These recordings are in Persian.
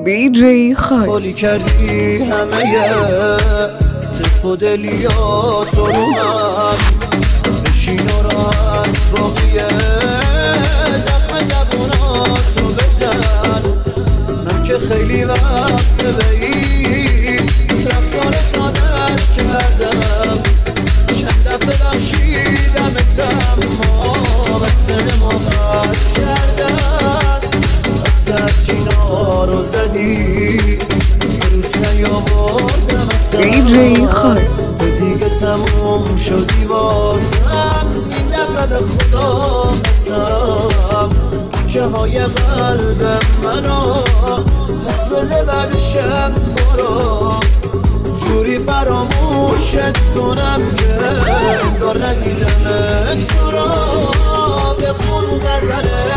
DJ خاص خالی کردی همه تو دلیاتو رو من بشین و راحت باقیه زخم زبوناتو بزن. من که خیلی وقت به این رفتار سادت کردم، چند دفعه بخشیدمتم ما بسته محبت کردن. بسته چینا رو زدی روز نیاوردم DJ خاص دیگه تموم شدی بازم. این دفعه به خدا قسم چه های قلب منو پس بده بعدشم برو. جوری فراموشت کنم که انگار ندیدم تو را. بخون غزله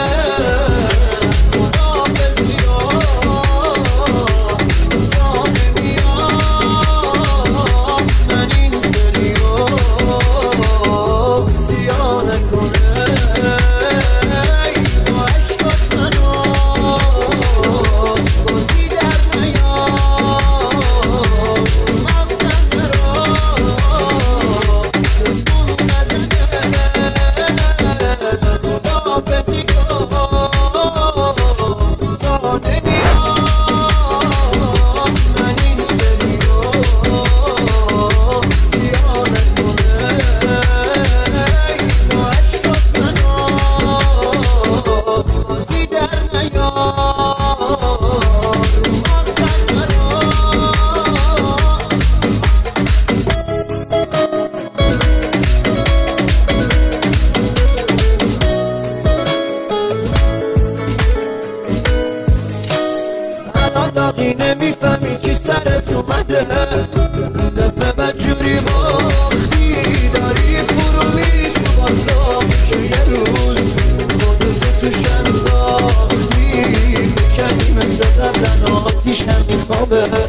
داغی نمیفهمی چی سرت اومده. دفعه بدجوری باختی داری فرو میری تو بازلا که یه روز خودتو توش انداختی. بکنی مثل قبلن آتیش هم میخوابه